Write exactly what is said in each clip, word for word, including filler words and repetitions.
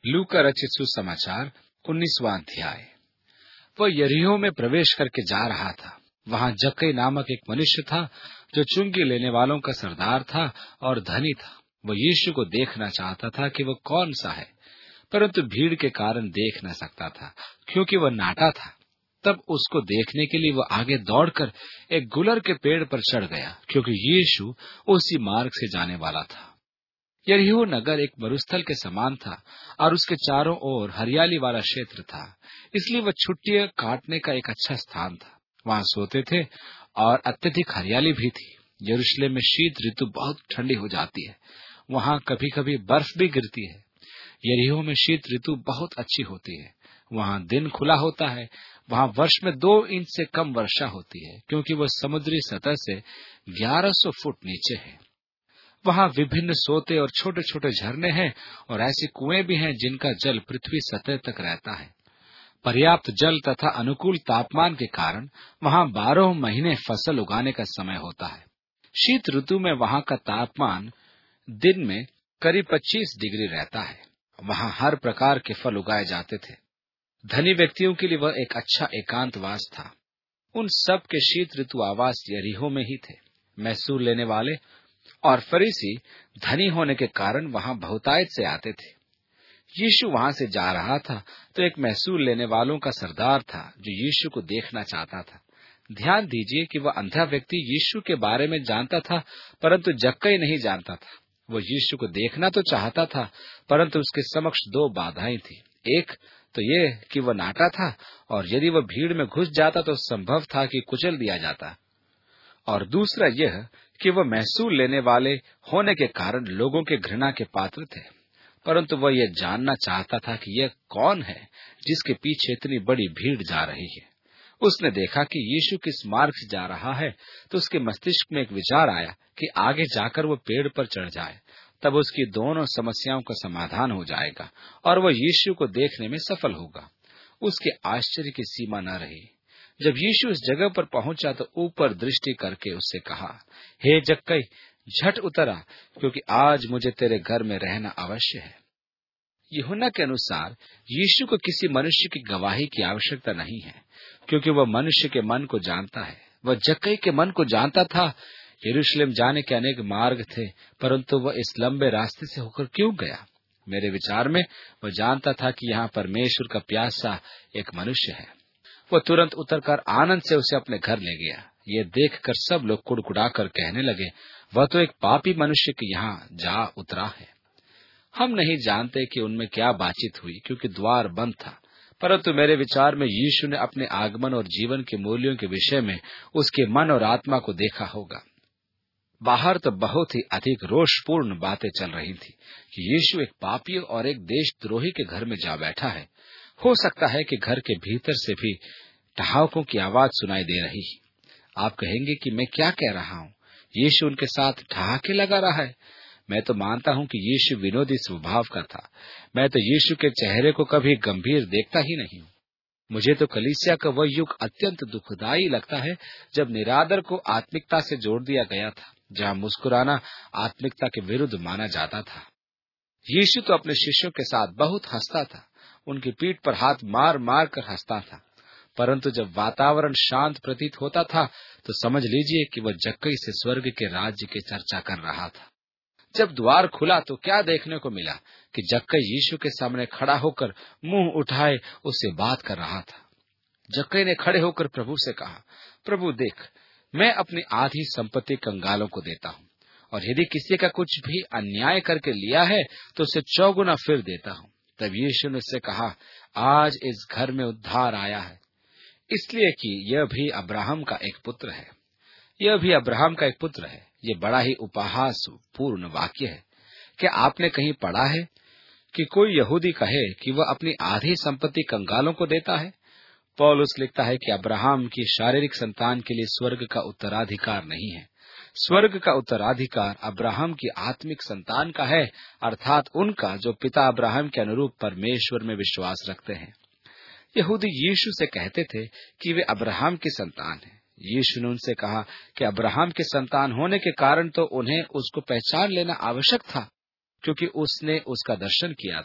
लू का रचित सुसमाचार उन्नीसवां अध्याय। वह यरीहो में प्रवेश करके जा रहा था। वहां जक्कई नामक एक मनुष्य था जो चुंगी लेने वालों का सरदार था और धनी था। वह यीशु को देखना चाहता था कि वह कौन सा है, परंतु भीड़ के कारण देख न सकता था, क्योंकि वह नाटा था। तब उसको देखने के लिए वह आगे दौड़कर एक गुलर के पेड़ पर चढ़ गया, क्योंकि यीशु उसी मार्ग से जाने वाला था। यरीहो नगर एक मरुस्थल के समान था और उसके चारों ओर हरियाली वाला क्षेत्र था, इसलिए वह छुट्टियां काटने का एक अच्छा स्थान था। वहां सोते थे और अत्यधिक हरियाली भी थी। यरूशलेम में शीत ऋतु बहुत ठंडी हो जाती है, वहां कभी कभी बर्फ भी गिरती है। यरीहो में शीत ऋतु बहुत अच्छी होती है। वहां दिन खुला होता है। वहां वर्ष में दो इंच से कम वर्षा होती है, क्योंकि वह समुद्री सतह से ग्यारह सौ फुट नीचे है। वहां विभिन्न सोते और छोटे छोटे झरने हैं और ऐसे कुएं भी हैं जिनका जल पृथ्वी सतह तक रहता है। पर्याप्त जल तथा अनुकूल तापमान के कारण वहां बारह महीने फसल उगाने का समय होता है। शीत ऋतु में वहां का तापमान दिन में करीब पच्चीस डिग्री रहता है। वहां हर प्रकार के फल उगाए जाते थे। धनी व्यक्तियों के लिए वह एक अच्छा एकांतवास था। उन सब के शीत ऋतु आवास यरीहो में ही थे। महसूल लेने वाले और फरीसी धनी होने के कारण वहां बहुतायत से आते थे। यीशु वहां से जा रहा था तो एक महसूल लेने वालों का सरदार था जो यीशु को देखना चाहता था। ध्यान दीजिए कि वह अंधा व्यक्ति यीशु के बारे में जानता था, परंतु जक्कई नहीं जानता था। वह यीशु को देखना तो चाहता था, परंतु उसके समक्ष दो बाधाएं थी। एक तो ये कि वह नाटा था, और यदि वह भीड़ में घुस जाता तो संभव था कि कुचल दिया जाता, और दूसरा यह कि वह महसूल लेने वाले होने के कारण लोगों के घृणा के पात्र थे। परंतु वह यह जानना चाहता था कि यह कौन है जिसके पीछे इतनी बड़ी भीड़ जा रही है। उसने देखा कि यीशु किस मार्ग से जा रहा है, तो उसके मस्तिष्क में एक विचार आया कि आगे जाकर वह पेड़ पर चढ़ जाए, तब उसकी दोनों समस्याओं का समाधान हो जाएगा और वह यीशु को देखने में सफल होगा। उसके आश्चर्य की सीमा न रही। जब यीशु उस जगह पर पहुंचा तो ऊपर दृष्टि करके उससे कहा, हे जक्कई, झट उतर आ, क्योंकि आज मुझे तेरे घर में रहना अवश्य है। यूहन्ना के अनुसार यीशु को किसी मनुष्य की गवाही की आवश्यकता नहीं है, क्योंकि वह मनुष्य के मन को जानता है। वह जक्कई के मन को जानता था। यरूशलेम जाने के अनेक मार्ग थे, परंतु वह इस लंबे रास्ते से होकर क्यों गया? मेरे विचार में वह जानता था कि यहाँ परमेश्वर का प्यासा एक मनुष्य है। वह तुरंत उतरकर आनंद से उसे अपने घर ले गया। ये देखकर सब लोग कुड़कुड़ाकर कहने लगे, वह तो एक पापी मनुष्य के यहाँ जा उतरा है। हम नहीं जानते कि उनमें क्या बातचीत हुई, क्योंकि द्वार बंद था, परंतु मेरे विचार में यीशु ने अपने आगमन और जीवन के मूल्यों के विषय में उसके मन और आत्मा को देखा होगा। बाहर तो बहुत ही अधिक रोषपूर्ण बातें चल रही थी कि यीशु एक पापी और एक देशद्रोही के घर में जा बैठा है। हो सकता है कि घर के भीतर से भी ठहाकों की आवाज सुनाई दे रही है। आप कहेंगे कि मैं क्या कह रहा हूँ, यीशु उनके साथ ठहाके लगा रहा है। मैं तो मानता हूँ कि यीशु विनोदी स्वभाव का था। मैं तो यीशु के चेहरे को कभी गंभीर देखता ही नहीं हूँ। मुझे तो कलीसिया का वह युग अत्यंत दुखदायी लगता है जब निरादर को आत्मिकता से जोड़ दिया गया था, जहाँ मुस्कुराना आत्मिकता के विरुद्ध माना जाता था। यीशु तो अपने शिष्यों के साथ बहुत हंसता था, उनकी पीठ पर हाथ मार मार कर हंसता था। परंतु जब वातावरण शांत प्रतीत होता था तो समझ लीजिए कि वह जक्कई से स्वर्ग के राज्य की चर्चा कर रहा था। जब द्वार खुला तो क्या देखने को मिला कि जक्कई यीशु के सामने खड़ा होकर मुंह उठाए उससे बात कर रहा था। जक्कई ने खड़े होकर प्रभु से कहा, प्रभु देख, मैं अपनी आधी संपत्ति कंगालों को देता हूँ, और यदि किसी का कुछ भी अन्याय करके लिया है तो उसे चौगुना फिर देता हूँ। तब यीशु ने उससे कहा, आज इस घर में उद्धार आया है, इसलिए कि यह भी अब्राहम का एक पुत्र है। यह भी अब्राहम का एक पुत्र है। ये बड़ा ही उपहास पूर्ण वाक्य है। क्या आपने कहीं पढ़ा है कि कोई यहूदी कहे कि वह अपनी आधी संपत्ति कंगालों को देता है? पौलुस लिखता है कि अब्राहम की शारीरिक संतान के लिए स्वर्ग का उत्तराधिकार नहीं है। स्वर्ग का उत्तराधिकार अब्राहम की आत्मिक संतान का है, अर्थात उनका जो पिता अब्राहम के अनुरूप परमेश्वर में विश्वास रखते हैं। यहूदी यीशु से कहते थे कि वे अब्राहम की संतान हैं। यीशु ने उनसे कहा कि अब्राहम के संतान होने के कारण तो उन्हें उसको पहचान लेना आवश्यक था, क्योंकि उसने उसका दर्शन किया था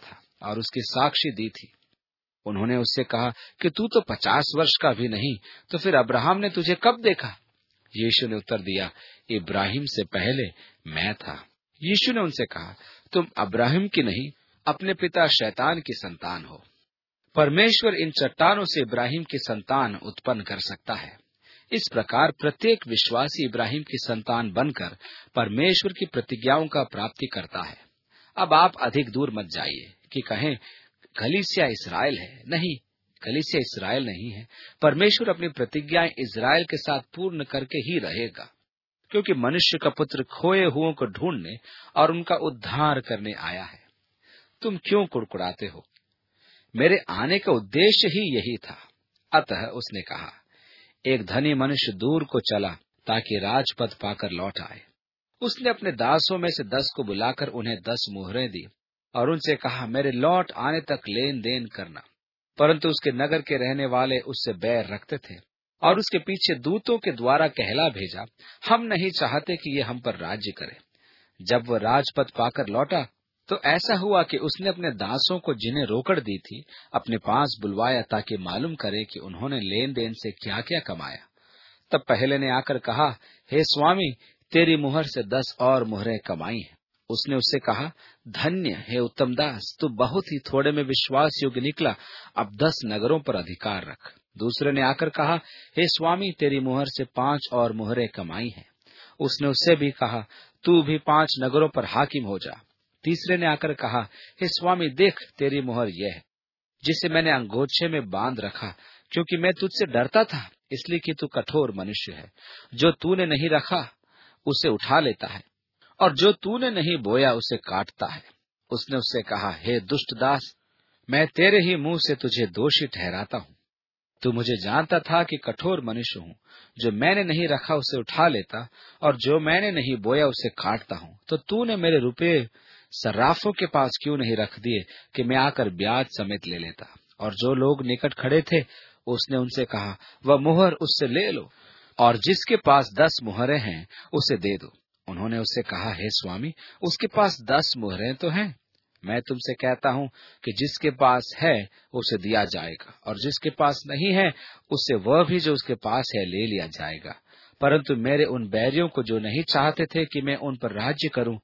और उसकी साक्षी दी थी। उन्होंने उससे कहा कि तू तो पचास वर्ष का भी नहीं, तो फिर अब्राहम ने तुझे कब देखा? यीशु ने उत्तर दिया, इब्राहिम से पहले मैं था। यीशु ने उनसे कहा, तुम अब्राहिम की नहीं, अपने पिता शैतान की संतान हो। परमेश्वर इन चट्टानों से इब्राहिम की संतान उत्पन्न कर सकता है। इस प्रकार प्रत्येक विश्वासी इब्राहिम की संतान बनकर परमेश्वर की प्रतिज्ञाओं का प्राप्ति करता है। अब आप अधिक दूर मत जाइए कि कहें कलीसिया इस्राएल है। नहीं, कलीसिया इस्राएल नहीं है। परमेश्वर अपनी प्रतिज्ञाएं इस्राएल के साथ पूर्ण करके ही रहेगा, क्योंकि मनुष्य का पुत्र खोए हुओं को ढूंढने और उनका उद्धार करने आया है। तुम क्यों कुड़कुड़ाते हो? मेरे आने का उद्देश्य ही यही था। अतः उसने कहा, एक धनी मनुष्य दूर को चला ताकि राजपद पाकर लौट आए। उसने अपने दासों में से दस को बुलाकर उन्हें दस मुहरें दी और उनसे कहा, मेरे लौट आने तक लेन देन करना। परंतु उसके नगर के रहने वाले उससे बैर रखते थे और उसके पीछे दूतों के द्वारा कहला भेजा, हम नहीं चाहते कि ये हम पर राज्य करे। जब वह राजपद पाकर लौटा तो ऐसा हुआ कि उसने अपने दासों को, जिन्हें रोकड़ दी थी, अपने पास बुलवाया ताकि मालूम करे कि उन्होंने लेन देन से क्या क्या कमाया। तब पहले ने आकर कहा, हे स्वामी, तेरी मुहर से दस और मुहरें कमाई हैं। उसने उससे कहा, धन्य हे उत्तम दास, तू बहुत ही थोड़े में विश्वास योग्य निकला, अब दस नगरों पर अधिकार रख। दूसरे ने आकर कहा, हे स्वामी, तेरी मुहर से पांच और मुहरें कमाई हैं। उसने उससे भी कहा, तू भी पांच नगरों पर हाकिम हो जा। तीसरे ने आकर कहा, हे स्वामी, देख, तेरी मुहर यह है, जिसे मैंने अंगोछे में बांध रखा, क्योंकि मैं तुझसे डरता था, इसलिए कि तू कठोर मनुष्य है। जो तूने नहीं रखा उसे उठा लेता है, और जो तूने नहीं बोया उसे काटता है। उसने उससे कहा, हे दुष्ट दास, मैं तेरे ही मुंह से तुझे दोषी ठहराता हूँ। तू मुझे जानता था कि कठोर मनुष्य हूँ, जो मैंने नहीं रखा उसे उठा लेता, और जो मैंने नहीं बोया उसे काटता हूँ। तो तूने मेरे रुपये सर्राफों के पास क्यों नहीं रख दिए कि मैं आकर ब्याज समेत ले लेता? और जो लोग निकट खड़े थे, उसने उनसे कहा, वह मुहर उससे ले लो, और जिसके पास दस मुहरें हैं उसे दे दो। उन्होंने उससे कहा, हे स्वामी, उसके पास दस मुहरें तो हैं। मैं तुमसे कहता हूँ कि जिसके पास है उसे दिया जाएगा, और जिसके पास नहीं है उससे वह भी जो उसके पास है ले लिया जाएगा। परंतु मेरे उन बैरियों को, जो नहीं चाहते थे कि मैं उन पर राज्य करूं,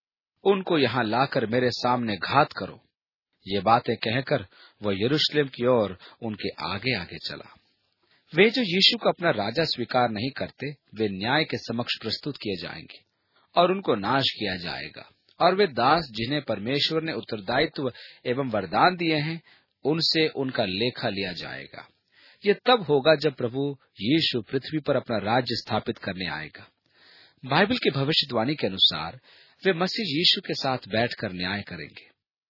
उनको यहाँ लाकर मेरे सामने घात करो। ये बातें कहकर वह यरूशलेम की ओर उनके आगे आगे चला। वे जो यीशु को अपना राजा स्वीकार नहीं करते, वे न्याय के समक्ष प्रस्तुत किए जाएंगे और उनको नाश किया जाएगा। और वे दास, जिन्हें परमेश्वर ने उत्तरदायित्व एवं वरदान दिए हैं, उनसे उनका लेखा लिया जाएगा। ये तब होगा जब प्रभु यीशु पृथ्वी पर अपना राज्य स्थापित करने आएगा। बाइबल की भविष्यवाणी के अनुसार वे मसीह यीशु के साथ बैठकर न्याय करेंगे।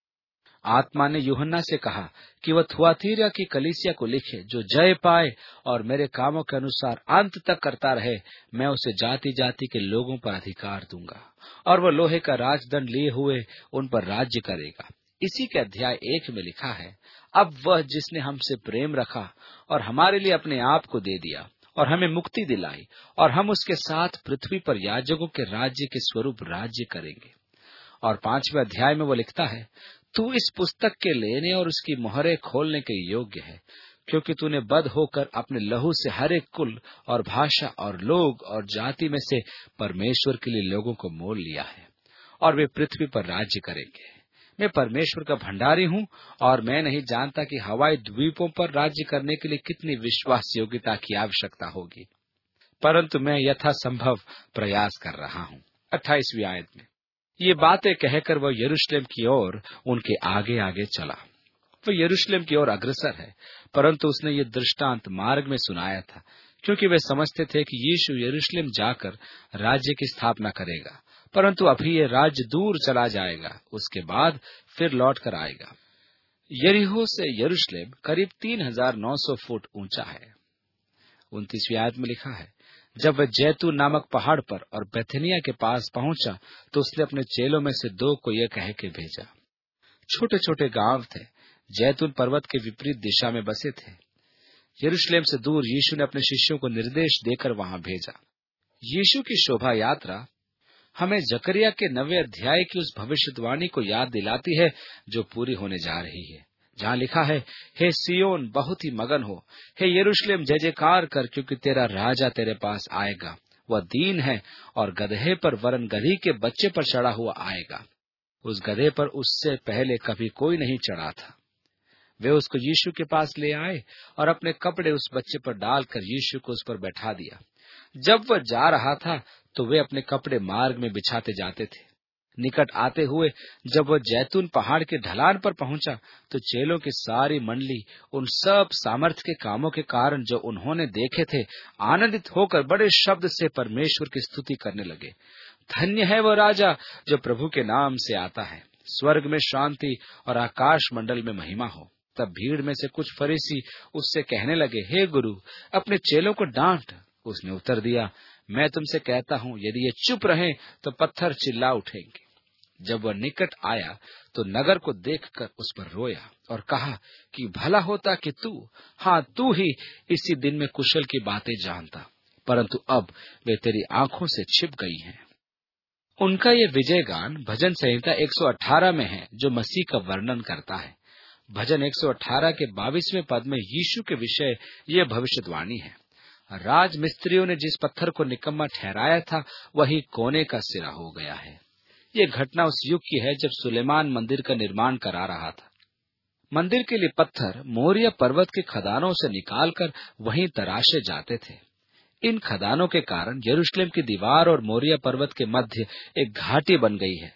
आत्मा ने यूहन्ना से कहा कि वह थुआतीरा की कलीसिया को लिखे, जो जय पाए और मेरे कामों के अनुसार अंत तक करता रहे, मैं उसे जाति जाति के लोगों पर अधिकार दूंगा, और वह लोहे का राजदंड लिए हुए उन पर राज्य करेगा। इसी के अध्याय एक में लिखा है, अब वह जिसने हमसे प्रेम रखा और हमारे लिए अपने आप को दे दिया और हमें मुक्ति दिलाई, और हम उसके साथ पृथ्वी पर याजकों के राज्य के स्वरूप राज्य करेंगे। और पांचवें अध्याय में वो लिखता है, तू इस पुस्तक के लेने और उसकी मोहरें खोलने के योग्य है, क्योंकि तूने बद होकर अपने लहू से हर एक कुल और भाषा और लोग और जाति में से परमेश्वर के लिए लोगों को मोल लिया है, और वे पृथ्वी पर राज्य करेंगे। मैं परमेश्वर का भंडारी हूँ, और मैं नहीं जानता कि हवाई द्वीपों पर राज्य करने के लिए कितनी विश्वास योग्यता की आवश्यकता होगी, परंतु मैं यथासंभव प्रयास कर रहा हूँ। अट्ठाईसवीं आयत में ये बातें कहकर वह यरूशलेम की ओर उनके आगे आगे चला। वह यरूशलेम की ओर अग्रसर है, परंतु उसने ये दृष्टांत मार्ग में सुनाया था, क्योंकि वे समझते थे कि यीशु यरूशलेम जाकर राज्य की स्थापना करेगा, परंतु अभी ये राज्य दूर चला जाएगा, उसके बाद फिर लौट कर आएगा। यरीहो से यरूशलेम करीब तीन हजार नौ सौ फुट ऊंचा है। उनतीसवीं आयत में लिखा है, जब वह जैतून नामक पहाड़ पर और बेथनिया के पास पहुंचा, तो उसने अपने चेलों में से दो को यह कह के भेजा। छोटे छोटे गांव थे, जैतून पर्वत के विपरीत दिशा में बसे थे। यरूशलेम से दूर यीशु ने अपने शिष्यों को निर्देश देकर वहां भेजा। यीशु की शोभा यात्रा हमें जकरिया के नवे अध्याय की उस भविष्यवाणी को याद दिलाती है जो पूरी होने जा रही है, जहाँ लिखा है, हे सियोन बहुत ही मगन हो, हे यरूशलेम जय जयकार कर, क्योंकि तेरा राजा तेरे पास आएगा। वह दीन है और गधे पर वरन गधी के बच्चे पर चढ़ा हुआ आएगा। उस गधे पर उससे पहले कभी कोई नहीं चढ़ा था। वे उसको यीशु के पास ले आए और अपने कपड़े उस बच्चे पर डालकर यीशु को उस पर बैठा दिया। जब वह जा रहा था तो वे अपने कपड़े मार्ग में बिछाते जाते थे। निकट आते हुए जब वह जैतून पहाड़ के ढलान पर पहुंचा तो चेलों की सारी मंडली उन सब सामर्थ्य के कामों के कारण जो उन्होंने देखे थे आनंदित होकर बड़े शब्द से परमेश्वर की स्तुति करने लगे। धन्य है वह राजा जो प्रभु के नाम से आता है, स्वर्ग में शांति और आकाश मंडल में महिमा हो। तब भीड़ में से कुछ फरीसी उससे कहने लगे, हे गुरु, अपने चेलों को डांट। उसने उत्तर दिया, मैं तुमसे कहता हूँ, यदि ये चुप रहें तो पत्थर चिल्ला उठेंगे। जब वह निकट आया तो नगर को देखकर उस पर रोया और कहा कि भला होता कि तू, हाँ तू ही इसी दिन में कुशल की बातें जानता, परंतु अब वे तेरी आंखों से छिप गई हैं। उनका ये विजय गान भजन संहिता एक सौ अठारह में है, जो मसीह का वर्णन करता है। भजन एक सौ अठारह के बाईसवें पद में यीशु के विषय ये भविष्यवाणी है। राज मिस्त्रियों ने जिस पत्थर को निकम्मा ठहराया था वही कोने का सिरा हो गया है। ये घटना उस युग की है जब सुलेमान मंदिर का निर्माण करा रहा था। मंदिर के लिए पत्थर मोरिया पर्वत के खदानों से निकालकर वहीं तराशे जाते थे। इन खदानों के कारण यरूशलेम की दीवार और मोरिया पर्वत के मध्य एक घाटी बन गई है,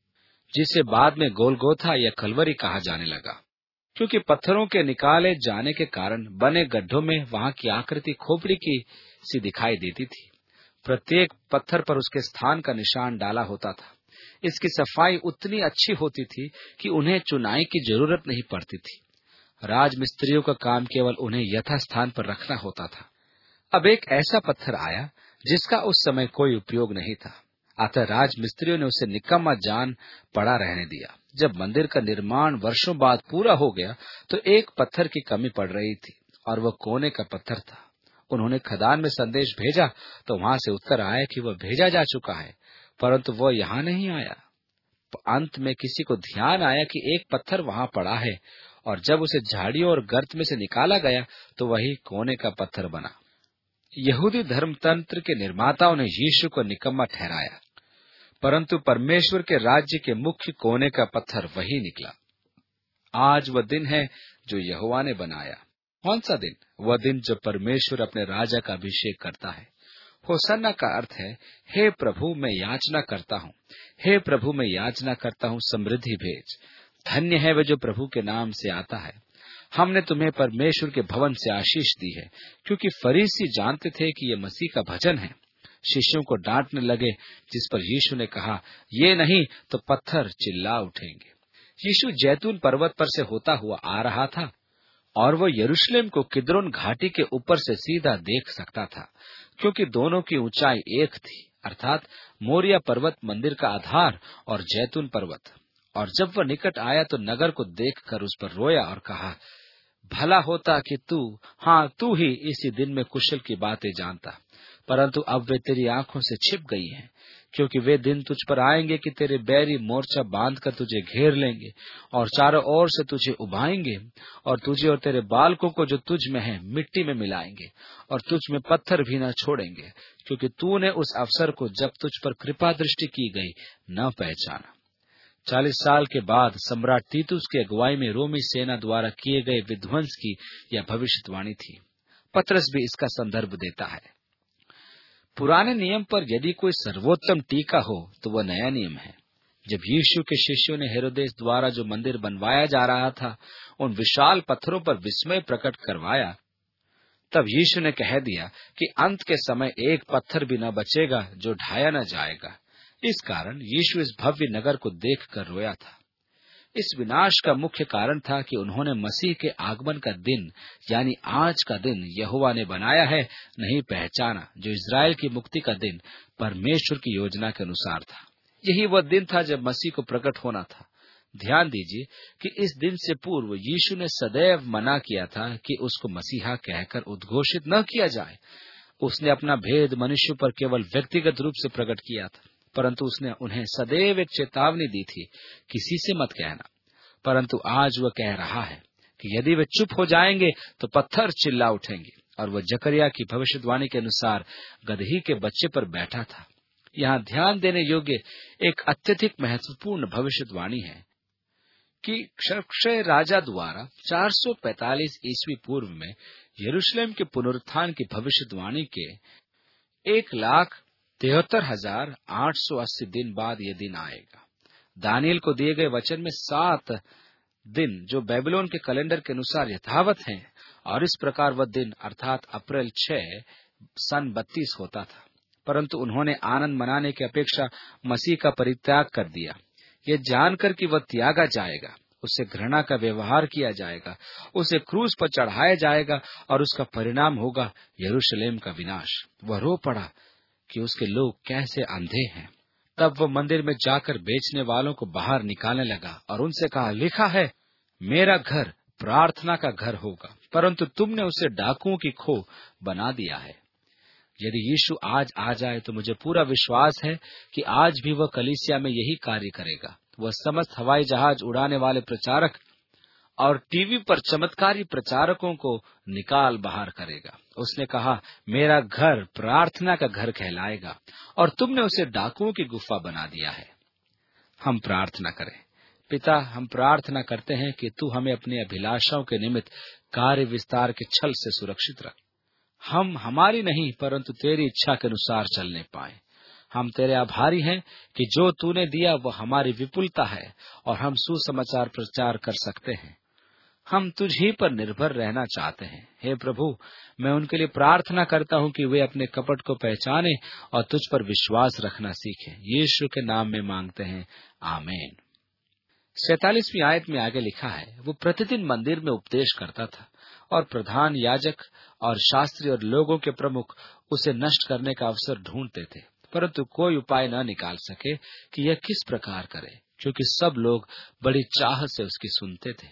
जिसे बाद में गोलगोथा या कलवरी कहा जाने लगा, क्योंकि पत्थरों के निकाले जाने के कारण बने गड्ढों में वहां की आकृति खोपड़ी की सी दिखाई देती थी। प्रत्येक पत्थर पर उसके स्थान का निशान डाला होता था। इसकी सफाई उतनी अच्छी होती थी कि उन्हें चुनाई की जरूरत नहीं पड़ती थी। राजमिस्त्रियों का काम केवल उन्हें यथास्थान पर रखना होता था। अब एक ऐसा पत्थर आया जिसका उस समय कोई उपयोग नहीं था, अतः राजमिस्त्रियों ने उसे निकम्मा जान पड़ा रहने दिया। जब मंदिर का निर्माण वर्षों बाद पूरा हो गया तो एक पत्थर की कमी पड़ रही थी और वह कोने का पत्थर था। उन्होंने खदान में संदेश भेजा तो वहां से उत्तर आया कि वह भेजा जा चुका है, परंतु वह यहाँ नहीं आया। अंत में किसी को ध्यान आया कि एक पत्थर वहां पड़ा है, और जब उसे झाड़ियों और गर्त में से निकाला गया तो वही कोने का पत्थर बना। यहूदी धर्मतंत्र के निर्माताओं ने यीशु को निकम्मा ठहराया, परंतु परमेश्वर के राज्य के मुख्य कोने का पत्थर वही निकला। आज वह दिन है जो यहोवा ने बनाया। कौन सा दिन? वह दिन जब परमेश्वर अपने राजा का अभिषेक करता है। होसन्ना का अर्थ है, हे प्रभु मैं याचना करता हूँ, हे प्रभु मैं याचना करता हूँ, समृद्धि भेज। धन्य है वह जो प्रभु के नाम से आता है। हमने तुम्हें परमेश्वर के भवन से आशीष दी है, क्योंकि फरीसी जानते थे कि ये मसीह का भजन है। शिष्यों को डांटने लगे, जिस पर यीशु ने कहा, ये नहीं तो पत्थर चिल्ला उठेंगे। यीशु जैतून पर्वत पर से होता हुआ आ रहा था और वह यरूशलेम को किद्रोन घाटी के ऊपर से सीधा देख सकता था, क्योंकि दोनों की ऊंचाई एक थी, अर्थात मोरिया पर्वत मंदिर का आधार और जैतून पर्वत। और जब वह निकट आया तो नगर को देखकर उस पर रोया और कहा, भला होता कि तू, हाँ तू ही इसी दिन में कुशल की बातें जानता, परंतु अब वे तेरी आंखों से छिप गई हैं। क्योंकि वे दिन तुझ पर आएंगे कि तेरे बैरी मोर्चा बांधकर तुझे घेर लेंगे और चारों ओर से तुझे उभाएंगे, और तुझे और तेरे बालकों को जो तुझ में है मिट्टी में मिलाएंगे और तुझ में पत्थर भी न छोड़ेंगे, क्योंकि तूने उस अवसर को जब तुझ पर कृपा दृष्टि की गई न पहचाना। चालीस साल के बाद सम्राट तीतुस की अगुवाई में रोमी सेना द्वारा किए गए विध्वंस की यह भविष्यवाणी थी। पतरस भी इसका संदर्भ देता है। पुराने नियम पर यदि कोई सर्वोत्तम टीका हो तो वह नया नियम है। जब यीशु के शिष्यों ने हेरोदेस द्वारा जो मंदिर बनवाया जा रहा था उन विशाल पत्थरों पर विस्मय प्रकट करवाया, तब यीशु ने कह दिया कि अंत के समय एक पत्थर भी न बचेगा जो ढाया न जाएगा। इस कारण यीशु इस भव्य नगर को देखकर रोया था। इस विनाश का मुख्य कारण था कि उन्होंने मसीह के आगमन का दिन, यानी आज का दिन यहोवा ने बनाया है, नहीं पहचाना, जो इस्राएल की मुक्ति का दिन परमेश्वर की योजना के अनुसार था। यही वह दिन था जब मसीह को प्रकट होना था। ध्यान दीजिए कि इस दिन से पूर्व यीशु ने सदैव मना किया था कि उसको मसीहा कहकर उद्घोषित न किया जाए। उसने अपना भेद मनुष्य पर केवल व्यक्तिगत रूप से प्रकट किया था, परंतु उसने उन्हें सदैव एक चेतावनी दी थी, किसी से मत कहना। परंतु आज वह कह रहा है कि यदि वे चुप हो जाएंगे तो पत्थर चिल्ला उठेंगे। और वह जकरिया की भविष्यवाणी के अनुसार गदही के बच्चे पर बैठा था। यहाँ ध्यान देने योग्य एक अत्यधिक महत्वपूर्ण भविष्यवाणी है कि क्षय राजा द्वारा चार सौ पैंतालीस ईस्वी पूर्व में यरूशलेम के पुनरुत्थान की भविष्यवाणी के एक लाख तिहत्तर हजार आठ सौ अस्सी दिन बाद यह दिन आएगा। दानियल को दिए गए वचन में सात दिन जो बेबीलोन के कैलेंडर के अनुसार यथावत हैं, और इस प्रकार वह दिन अर्थात अप्रैल छह सन बत्तीस होता था। परंतु उन्होंने आनंद मनाने की अपेक्षा मसीह का परित्याग कर दिया, ये जानकर कि वह त्यागा जाएगा, उससे घृणा का व्यवहार किया जाएगा, उसे क्रूस पर चढ़ाया जाएगा और उसका परिणाम होगा यरूशलेम का विनाश। वह रो पड़ा कि उसके लोग कैसे अंधे हैं। तब वह मंदिर में जाकर बेचने वालों को बाहर निकालने लगा और उनसे कहा, लिखा है, मेरा घर प्रार्थना का घर होगा, परंतु तुमने उसे डाकुओं की खो बना दिया है। यदि यीशु आज आ जाए तो मुझे पूरा विश्वास है कि आज भी वह कलीसिया में यही कार्य करेगा। वह समस्त हवाई जहाज उड़ाने वाले प्रचारक और टीवी पर चमत्कारी प्रचारकों को निकाल बाहर करेगा। उसने कहा, मेरा घर प्रार्थना का घर कहलाएगा और तुमने उसे डाकुओं की गुफा बना दिया है। हम प्रार्थना करें। पिता, हम प्रार्थना करते हैं कि तू हमें अपनी अभिलाषाओं के निमित्त कार्य विस्तार के छल से सुरक्षित रख। हम हमारी नहीं परंतु तेरी इच्छा के अनुसार चलने पाए। हम तेरे आभारी हैं कि जो तूने दिया वह हमारी विपुलता है और हम सुसमाचार प्रचार कर सकते हैं। हम तुझ ही पर निर्भर रहना चाहते हैं। हे प्रभु, मैं उनके लिए प्रार्थना करता हूं कि वे अपने कपट को पहचाने और तुझ पर विश्वास रखना सीखें। यीशु के नाम में मांगते हैं, आमीन। सैतालीसवीं आयत में आगे लिखा है, वो प्रतिदिन मंदिर में उपदेश करता था और प्रधान याजक और शास्त्री और लोगों के प्रमुख उसे नष्ट करने का अवसर ढूंढते थे, परंतु कोई उपाय न निकाल सके कि यह किस प्रकार करे, क्योंकि सब लोग बड़ी चाह से उसकी सुनते थे।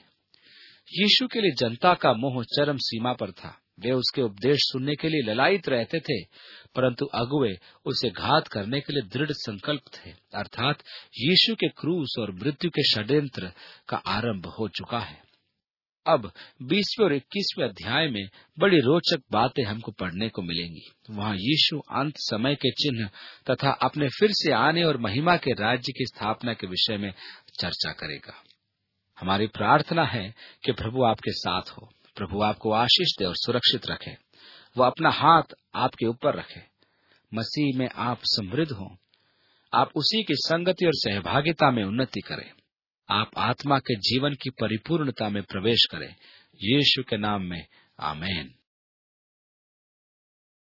यीशु के लिए जनता का मोह चरम सीमा पर था। वे उसके उपदेश सुनने के लिए ललायित रहते थे, परंतु अगुवे उसे घात करने के लिए दृढ़ संकल्प थे। अर्थात यीशु के क्रूस और मृत्यु के षड्यंत्र का आरंभ हो चुका है। अब बीसवें और इक्कीसवें अध्याय में बड़ी रोचक बातें हमको पढ़ने को मिलेंगी। वहाँ यीशु अंत समय के चिन्ह तथा अपने फिर से आने और महिमा के राज्य की स्थापना के विषय में चर्चा करेगा। हमारी प्रार्थना है कि प्रभु आपके साथ हो, प्रभु आपको आशीष दे और सुरक्षित रखे, वह अपना हाथ आपके ऊपर रखे, मसीह में आप समृद्ध हों, आप उसी की संगति और सहभागिता में उन्नति करें, आप आत्मा के जीवन की परिपूर्णता में प्रवेश करें। यीशु के नाम में आमीन।